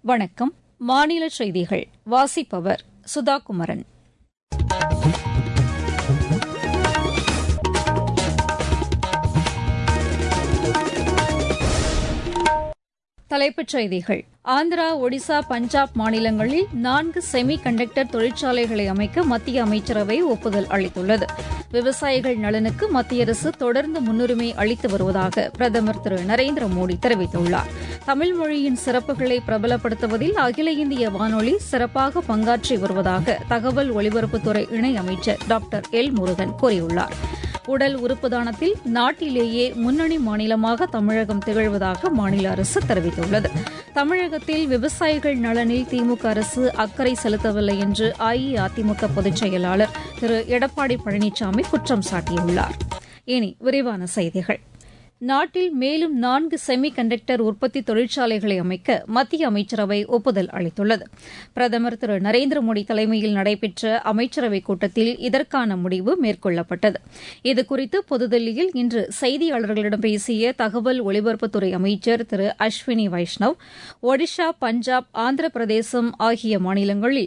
வணக்கம். மாநில செய்திகள் வாசிப்பவர் சுதா குமரன். தலைப்புச் செய்திகள். ஆந்திரா, ஒடிசா, பஞ்சாப் மாநிலங்களில் 4 செமி கண்டக்டர் தொழிற்சாலைகளை அமைக்க மத்திய அமைச்சரவை ஒப்புதல் அளித்துள்ளது. விவசாயிகள் நலனுக்கு மத்திய அரசு தொடர்ந்து முன்னுரிமை அளித்து வருவதாக பிரதமர் திரு நரேந்திர மோடி தெரிவித்துள்ளார். தமிழ் மொழியின் சிறப்புகளை பிரபலப்படுத்துவதில் அகில இந்திய வானொலி சிறப்பாக பங்காற்றி வருவதாக தகவல் ஒலிபரப்புத்துறை இணையமைச்சர் டாக்டர் எல் முருகன் கூறியுள்ளார். உடல் உறுப்பு தானத்தில் நாட்டிலேயே முன்னணி மாநிலமாக தமிழகம் திகழ்வதாக மாநில அரசு தெரிவித்துள்ளது. தமிழகத்தில் விவசாயிகள் நலனில் திமுக அரசு அக்கறை செலுத்தவில்லை என்று அஇஅதிமுக பொதுச் செயலாளர் திரு எடப்பாடி பழனிசாமி குற்றம் சாட்டியுள்ளார். இனி விரிவான செய்திகள். நாட்டில் மேலும் 4 செமி கண்டக்டர் உற்பத்தி தொழிற்சாலைகளை அமைக்க மத்திய அமைச்சரவை ஒப்புதல் அளித்துள்ளது. பிரதமர் திரு நரேந்திர மோடி தலைமையில் நடைபெற்ற அமைச்சரவைக் கூட்டத்தில் இதற்கான முடிவு மேற்கொள்ளப்பட்டது. இதுகுறித்து புதுதில்லியில் இன்று செய்தியாளர்களிடம் பேசிய தகவல் ஒலிபரப்புத்துறை அமைச்சர் திரு அஸ்வினி வைஷ்ணவ், ஒடிஷா, பஞ்சாப், ஆந்திர பிரதேசம் ஆகிய மாநிலங்களில்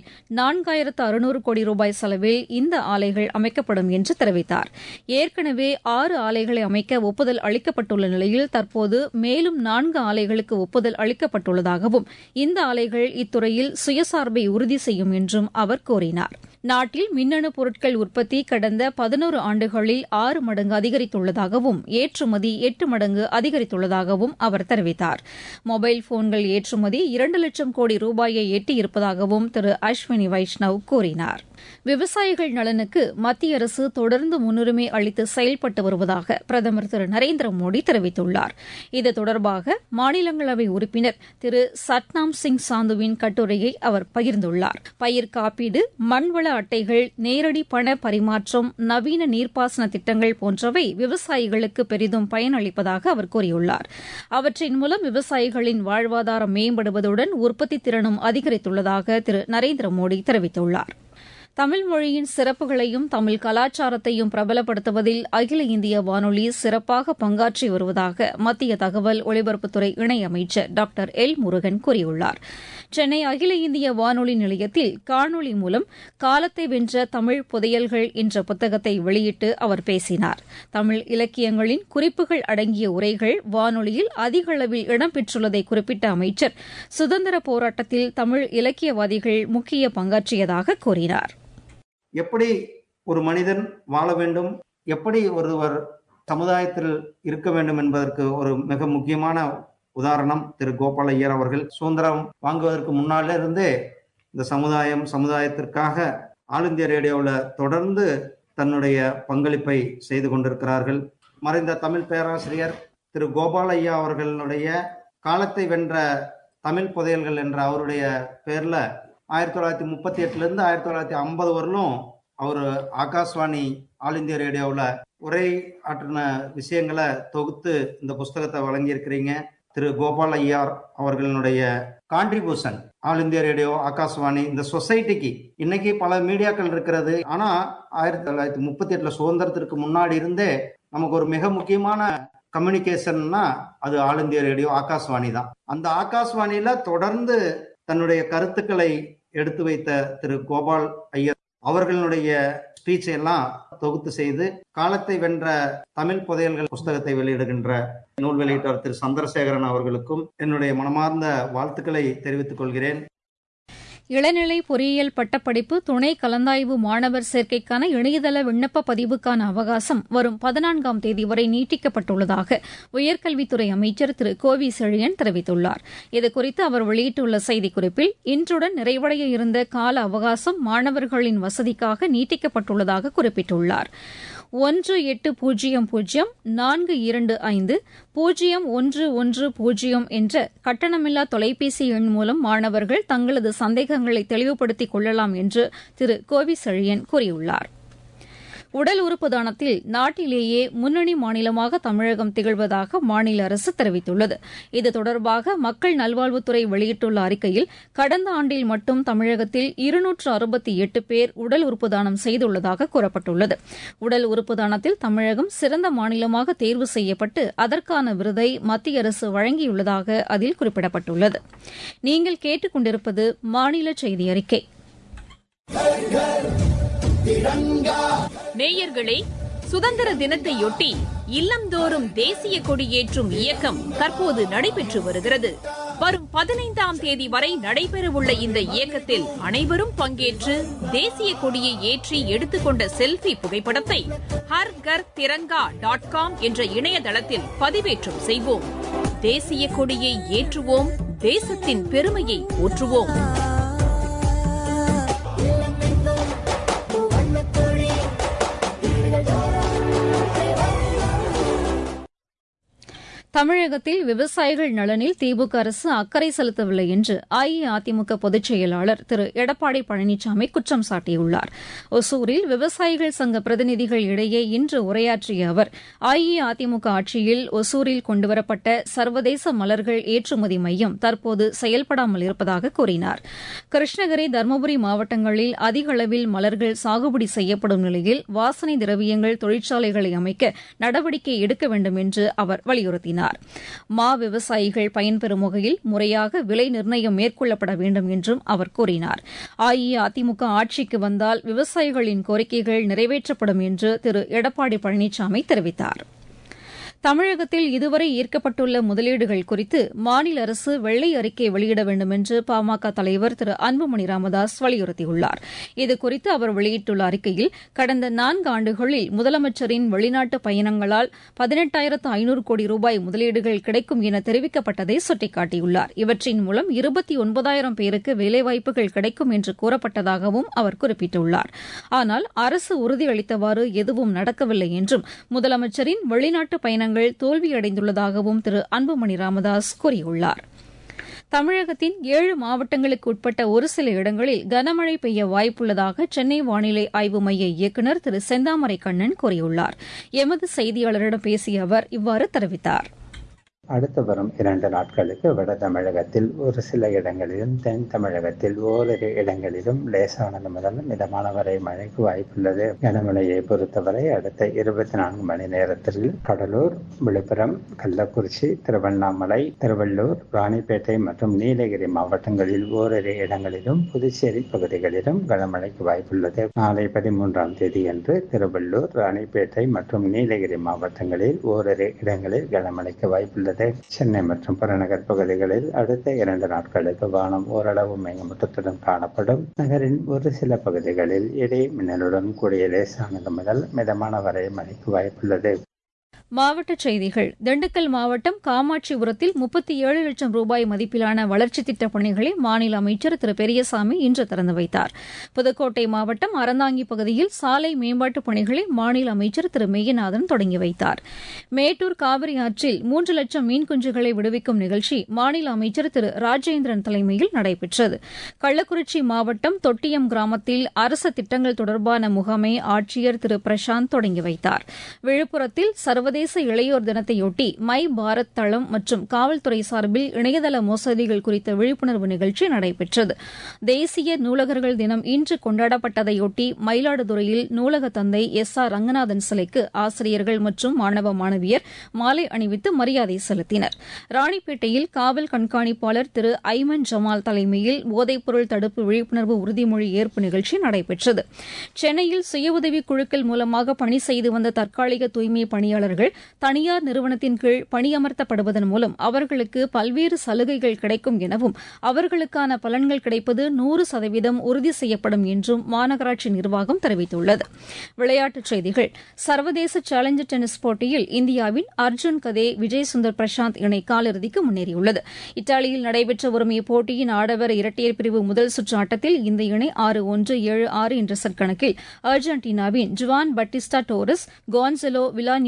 4600 கோடி ரூபாய் செலவில் இந்த ஆலைகள் அமைக்கப்படும் என்று தெரிவித்தார். ஏற்கனவே 6 ஆலைகளை அமைக்க ஒப்புதல் அளிக்கப்பட்டுள்ள நிலையில் தற்போது மேலும் 4 ஆலைகளுக்கு ஒப்புதல் அளிக்கப்பட்டுள்ளதாகவும் இந்த ஆலைகள் இத்துறையில் சுயசார்பை உறுதி செய்யும் என்றும் அவர் கூறினார். நாட்டில் மின்னணு பொருட்கள் உற்பத்தி கடந்த 11 ஆண்டுகளில் 6 மடங்கு அதிகரித்துள்ளதாகவும் ஏற்றுமதி 8 மடங்கு அதிகரித்துள்ளதாகவும் அவர் தெரிவித்தார். மொபைல் போன்கள் ஏற்றுமதி 2 லட்சம் கோடி ரூபாயை எட்டியிருப்பதாகவும் திரு அஸ்வினி வைஷ்ணவ் கூறினார். விவசாயிகள் நலனுக்கு மத்திய அரசு தொடர்ந்து முன்னுரிமை அளித்து செயல்பட்டு வருவதாக பிரதமர் திரு நரேந்திர மோடி தெரிவித்துள்ளார். இது தொடர்பாக மாநிலங்களவை உறுப்பினர் திரு சட்நாம் சிங் சாந்துவின் கட்டுரையை அவர் பகிர்ந்துள்ளார். பயிர் காப்பீடு, மண்வள அட்டைகள், நேரடி பண பரிமாற்றம், நவீன நீர்ப்பாசன திட்டங்கள் போன்றவை விவசாயிகளுக்கு பெரிதும் பயனளிப்பதாக அவர் கூறியுள்ளார். அவற்றின் மூலம் விவசாயிகளின் வாழ்வாதாரம் மேம்படுவதுடன் உற்பத்தி திறனும் அதிகரித்துள்ளதாக திரு நரேந்திர மோடி தெரிவித்துள்ளார். தமிழ் மொழியின் சிறப்புகளையும் தமிழ் கலாச்சாரத்தையும் பிரபலப்படுத்துவதில் அகில இந்திய வானொலி சிறப்பாக பங்காற்றி வருவதாக மத்திய தகவல் ஒலிபரப்புத்துறை இணையமைச்சர் டாக்டர் எல் முருகன் கூறியுள்ளார். சென்னை அகில இந்திய வானொலி நிலையத்தில் காணொலி மூலம் காலத்தை வென்ற தமிழ் புதையல்கள் என்ற புத்தகத்தை வெளியிட்டு அவர் பேசினார். தமிழ் இலக்கியங்களின் குறிப்புகள் அடங்கிய உரைகள் வானொலியில் அதிக அளவில் இடம்பெற்றுள்ளதை குறிப்பிட்ட அமைச்சர் சுதந்திர போராட்டத்தில் தமிழ் இலக்கியவாதிகள் முக்கிய பங்காற்றியதாக கூறினார். எப்படி ஒரு மனிதன் வாழ வேண்டும், எப்படி ஒருவர் சமுதாயத்தில் இருக்க வேண்டும் என்பதற்கு ஒரு மிக முக்கியமான உதாரணம் திரு கோபால் ஐயர் அவர்கள். சுதந்திரம் வாங்குவதற்கு முன்னால இருந்தே இந்த சமுதாயத்திற்காக ஆல் இந்தியா ரேடியோவில் தொடர்ந்து தன்னுடைய பங்களிப்பை செய்து கொண்டிருக்கிறார்கள். மறைந்த தமிழ் பேராசிரியர் திரு கோபால் ஐயா அவர்களுடைய காலத்தை வென்ற தமிழ் புதையல்கள் என்ற அவருடைய பேர்ல 1938 1950 வரலும் அவர் ஆகாஷ்வாணி ஆல் இந்தியா ரேடியோவில் உரை ஆற்றின விஷயங்களை தொகுத்து இந்த புஸ்தகத்தை வழங்கியிருக்கிறீங்க. திரு கோபால் ஐயார் அவர்களுடைய contribution All India Radio, Akashvani, இந்த சொசைட்டிக்கு இன்னைக்கு பல மீடியாக்கள் இருக்கிறது. ஆனா 1938 சுதந்திரத்திற்கு முன்னாடி இருந்தே நமக்கு ஒரு மிக முக்கியமான கம்யூனிகேஷன்னா அது ஆல் இந்தியா ரேடியோ, ஆகாஷ்வாணி தான். அந்த ஆகாஷ்வாணியில தொடர்ந்து தன்னுடைய கருத்துக்களை எடுத்து வைத்த திரு கோபால் ஐயர் அவர்களுடைய ஸ்பீச்சை எல்லாம் தொகுத்து செய்து காலத்தை வென்ற தமிழ் புதையல்கள் புஸ்தகத்தை வெளியிடுகின்ற நூல் வெளியிட்டவர் திரு சந்திரசேகரன் அவர்களுக்கும் என்னுடைய மனமார்ந்த வாழ்த்துக்களை தெரிவித்துக் கொள்கிறேன். இளநிலை பொறியியல் பட்டப்படிப்பு துணை கலந்தாய்வு மாணவர் சேர்க்கைக்கான இணையதள விண்ணப்ப பதிவுக்கான அவகாசம் வரும் 14ஆம் தேதி வரை நீட்டிக்கப்பட்டுள்ளதாக உயர்கல்வித்துறை அமைச்சர் திரு கோவி செழியன் தெரிவித்துள்ளார். இதுகுறித்து அவர் வெளியிட்டுள்ள செய்திக்குறிப்பில் இன்றுடன் நிறைவடைய இருந்த கால அவகாசம் மாணவர்களின் வசதிக்காக நீட்டிக்கப்பட்டுள்ளதாக குறிப்பிட்டுள்ளார். 1800-425-0110 என்ற கட்டணமில்லா தொலைபேசி எண் மூலம் மாணவர்கள் தங்களது சந்தேகங்களை தெளிவுபடுத்திக் கொள்ளலாம் என்று திரு கோவி செழியன் கூறியுள்ளார். உடல் உறுப்பு தானத்தில் நாட்டிலேயே முன்னணி மாநிலமாக தமிழகம் திகழ்வதாக மாநில அரசு தெரிவித்துள்ளது. இது தொடர்பாக மக்கள் நல்வாழ்வுத்துறை வெளியிட்டுள்ள அறிக்கையில் கடந்த ஆண்டில் மட்டும் தமிழகத்தில் 268 பேர் உடல் உறுப்பு தானம் செய்துள்ளதாக கூறப்பட்டுள்ளது. உடல் உறுப்பு தானத்தில் தமிழகம் சிறந்த மாநிலமாக தேர்வு செய்யப்பட்டு அதற்கான விருதை மத்திய அரசு வழங்கியுள்ளதாக அதில் குறிப்பிடப்பட்டுள்ளது. நீங்கள் கேட்டுக் கொண்டிருப்பது மாநில செய்தி அறிக்கை. நேயர்களே, சுதந்திர தினத்தையொட்டி இல்லந்தோறும் தேசிய கொடியேற்றும் இயக்கம் தற்போது நடைபெற்று வருகிறது. வரும் 15ஆம் தேதி வரை நடைபெறவுள்ள இந்த இயக்கத்தில் அனைவரும் பங்கேற்று தேசிய கொடியை ஏற்றி எடுத்துக்கொண்ட செல்ஃபி புகைப்படத்தை harghar.tiranga.com என்ற இணையதளத்தில் பதிவேற்றம் செய்வோம். தேசிய கொடியை ஏற்றுவோம், தேசத்தின் பெருமையை போற்றுவோம். தமிழகத்தில் விவசாயிகள் நலனில் திமுக அரசு அக்கறை செலுத்தவில்லை என்று அஇஅதிமுக பொதுச் செயலாளர் திரு எடப்பாடி பழனிசாமி குற்றம் சாட்டியுள்ளார். ஒசூரில் விவசாயிகள் சங்க பிரதிநிதிகள் இடையே இன்று உரையாற்றிய அவர் அஇஅதிமுக ஆட்சியில் ஒசூரில் கொண்டுவரப்பட்ட சர்வதேச மலர்கள் ஏற்றுமதி மையம் தற்போது செயல்படாமல் இருப்பதாக கூறினார். கிருஷ்ணகிரி, தருமபுரி மாவட்டங்களில் அதிக அளவில் மலர்கள் சாகுபடி செய்யப்படும் நிலையில் வாசனை திரவியங்கள் தொழிற்சாலைகளை அமைக்க நடவடிக்கை எடுக்க வேண்டும் என்று அவர் வலியுறுத்தினார். மா விவசாயிகள் பயன்பெறும் வகையில் முறையாக விலை நிர்ணயம் மேற்கொள்ளப்பட வேண்டும் என்றும் அவர் கூறினார். அஇஅதிமுக ஆட்சிக்கு வந்தால் விவசாயிகளின் கோரிக்கைகள் நிறைவேற்றப்படும் என்று திரு எடப்பாடி பழனிசாமி தெரிவித்தார். தமிழகத்தில் இதுவரை ஈர்க்கப்பட்டுள்ள முதலீடுகள் குறித்து மாநில அரசு வெள்ளை அறிக்கை வெளியிட வேண்டும் என்று பாமக தலைவர் திரு அன்புமணி ராமதாஸ் வலியுறுத்தியுள்ளார். இதுகுறித்து அவர் வெளியிட்டுள்ள அறிக்கையில் கடந்த 4 ஆண்டுகளில் முதலமைச்சரின் வெளிநாட்டு பயணங்களால் 18,500 கோடி ரூபாய் முதலீடுகள் கிடைக்கும் என தெரிவிக்கப்பட்டதை சுட்டிக்காட்டியுள்ளார். இவற்றின் மூலம் 29,000 பேருக்கு வேலைவாய்ப்புகள் கிடைக்கும் என்று கூறப்பட்டதாகவும் அவர் குறிப்பிட்டுள்ளார். ஆனால் அரசு உறுதியளித்தவாறு எதுவும் நடக்கவில்லை என்றும் முதலமைச்சரின் வெளிநாட்டு பயணங்கள் தோல்வியடைந்துள்ளதாகவும் திரு அன்புமணி ராமதாஸ் கூறியுள்ளார். தமிழகத்தின் 7 மாவட்டங்களுக்கு உட்பட்ட ஒரு சில இடங்களில் கனமழை பெய்ய வாய்ப்புள்ளதாக சென்னை வானிலை ஆய்வு மைய இயக்குநர் திரு செந்தாமரை கண்ணன் கூறியுள்ளார். எமது செய்தியாளரிடம் பேசிய அவர் இவ்வாறு தெரிவித்தார். அடுத்து வரும் 2 நாட்களுக்கு வட தமிழகத்தில் ஒரு சில இடங்களிலும் தென் தமிழகத்தில் ஓரிரு இடங்களிலும் லேசானது முதல் மிதமான வரை மழைக்கு வாய்ப்புள்ளது. கனமழையை பொறுத்தவரை அடுத்த 24 மணி நேரத்தில் கடலூர், விழுப்புரம், கள்ளக்குறிச்சி, திருவண்ணாமலை, திருவள்ளூர், ராணிப்பேட்டை மற்றும் நீலகிரி மாவட்டங்களில் ஓரிரு இடங்களிலும் புதுச்சேரி பகுதிகளிலும் கனமழைக்கு வாய்ப்புள்ளது. நாளை 13ஆம் தேதியன்று திருவள்ளூர், ராணிப்பேட்டை மற்றும் நீலகிரி மாவட்டங்களில் ஓரிரு இடங்களில் கனமழைக்கு வாய்ப்புள்ளது. சென்னை மற்றும் புறநகர் பகுதிகளில் அடுத்த 2 நாட்களுக்கு வானம் ஓரளவு மேகமூட்டத்துடன் காணப்படும். நகரின் ஒரு சில பகுதிகளில் இடி மின்னலுடன் கூடிய லேசானது முதல் மிதமான வரை மழைக்கு வாய்ப்புள்ளது. மாவட்டச் செய்திகள். திண்டுக்கல் மாவட்டம் காமாட்சிபுரத்தில் 37 லட்சம் ரூபாய் மதிப்பிலான வளர்ச்சித் திட்டப் பணிகளை மாநில அமைச்சர் திரு பெரியசாமி இன்று திறந்து வைத்தார். புதுக்கோட்டை மாவட்டம் அறந்தாங்கி பகுதியில் சாலை மேம்பாட்டுப் பணிகளை மாநில அமைச்சர் திரு மெய்யநாதன் தொடங்கி வைத்தார். மேட்டூர் காவிரி ஆற்றில் 3 லட்சம் மீன் குஞ்சுகளை விடுவிக்கும் நிகழ்ச்சி மாநில அமைச்சர் திரு ராஜேந்திரன் தலைமையில் நடைபெற்றது. கள்ளக்குறிச்சி மாவட்டம் தொட்டியம் கிராமத்தில் அரசு திட்டங்கள் தொடர்பான முகாமை ஆட்சியர் திரு பிரசாந்த் தொடங்கி வைத்தார். விழுப்புரத்தில் சர்வதேச இளையோர் தினத்தையொட்டி மை பாரத் தளம் மற்றும் காவல்துறை சார்பில் இணையதள மோசடிகள் குறித்த விழிப்புணர்வு நிகழ்ச்சி நடைபெற்றது. தேசிய நூலகர்கள் தினம் இன்று கொண்டாடப்பட்டதையொட்டி மயிலாடுதுறையில் நூலக தந்தை SR ரங்கநாதன் சிலைக்கு ஆசிரியர்கள் மற்றும் மாணவ மாணவியர் மாலை அணிவித்து மரியாதை செலுத்தினர். ராணிப்பேட்டையில் காவல் கண்காணிப்பாளர் திரு ஐமன் ஜமால் தலைமையில் போதைப்பொருள் தடுப்பு விழிப்புணர்வு உறுதிமொழி ஏற்பு நிகழ்ச்சி நடைபெற்றது. சென்னையில் சுய உதவிக் குழுக்கள் மூலமாக பணி செய்து வந்த தற்காலிக தூய்மை பணியாளர்கள் தனியார் நிறுவனத்தின் கீழ் பணியமர்த்தப்படுவதன் மூலம் அவர்களுக்கு பல்வேறு சலுகைகள் கிடைக்கும் எனவும் அவர்களுக்கான பலன்கள் கிடைப்பது 100% உறுதி செய்யப்படும் என்றும் மாநகராட்சி நிர்வாகம் தெரிவித்துள்ளது. விளையாட்டுச் செய்திகள். சர்வதேச சேலஞ்சர் டென்னிஸ் போட்டியில் இந்தியாவின் அர்ஜுன் கதே, விஜய் சுந்தர் பிரசாந்த் இணை காலிறுதிக்கு முன்னேறியுள்ளது. இத்தாலியில் நடைபெற்று வரும் இப்போட்டியின் ஆடவர் இரட்டையர் பிரிவு முதல் சுற்று ஆட்டத்தில் இந்த இணை 6-1, 7-6 என்ற செட் கணக்கில் அர்ஜென்டினாவின் ஜுவான் பட்டிஸ்டா டோரஸ், கான்சலோ வில்லாநியூவா இணையை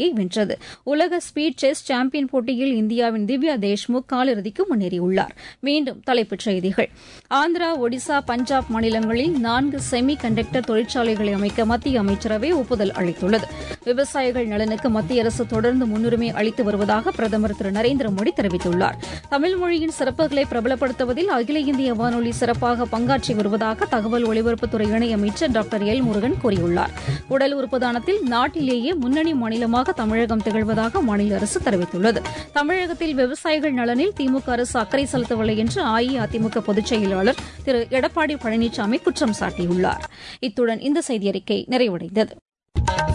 இணையை வென்றது. உலக ஸ்பீட் செஸ் சாம்பியன் போட்டியில் இந்தியாவின் திவ்யா தேஷ்முக் காலிறுதிக்கு முன்னேறியுள்ளார். மீண்டும் தலைப்புச் செய்திகள். ஆந்திரா, ஒடிசா, பஞ்சாப் மாநிலங்களில் 4 செமி கண்டக்டர் தொழிற்சாலைகளை அமைக்க மத்திய அமைச்சரவை ஒப்புதல் அளித்துள்ளது. விவசாயிகள் நலனுக்கு மத்திய அரசு தொடர்ந்து முன்னுரிமை அளித்து வருவதாக பிரதமர் திரு நரேந்திர மோடி தெரிவித்துள்ளார். தமிழ் மொழியின் சிறப்புகளை பிரபலப்படுத்துவதில் அகில இந்திய வானொலி சிறப்பாக பங்காற்றி வருவதாக தகவல் ஒலிபரப்புத்துறை இணையமைச்சர் டாக்டர் எல் முருகன் கூறியுள்ளார். உடல் உறுப்பு தானத்தில் நாட்டிலேயே முன்னணி மாநிலமாக தமிழகம் திகழ்வதாக மாநில அரசு தெரிவித்துள்ளது. தமிழகத்தில் விவசாயிகள் நலனில் திமுக அரசு அக்கறை செலுத்தவில்லை என்று அஇஅதிமுக பொதுச் செயலாளர் திரு எடப்பாடி பழனிசாமி குற்றம் சாட்டியுள்ளார். இத்துடன் இந்த செய்தியறிக்கை நிறைவடைந்தது.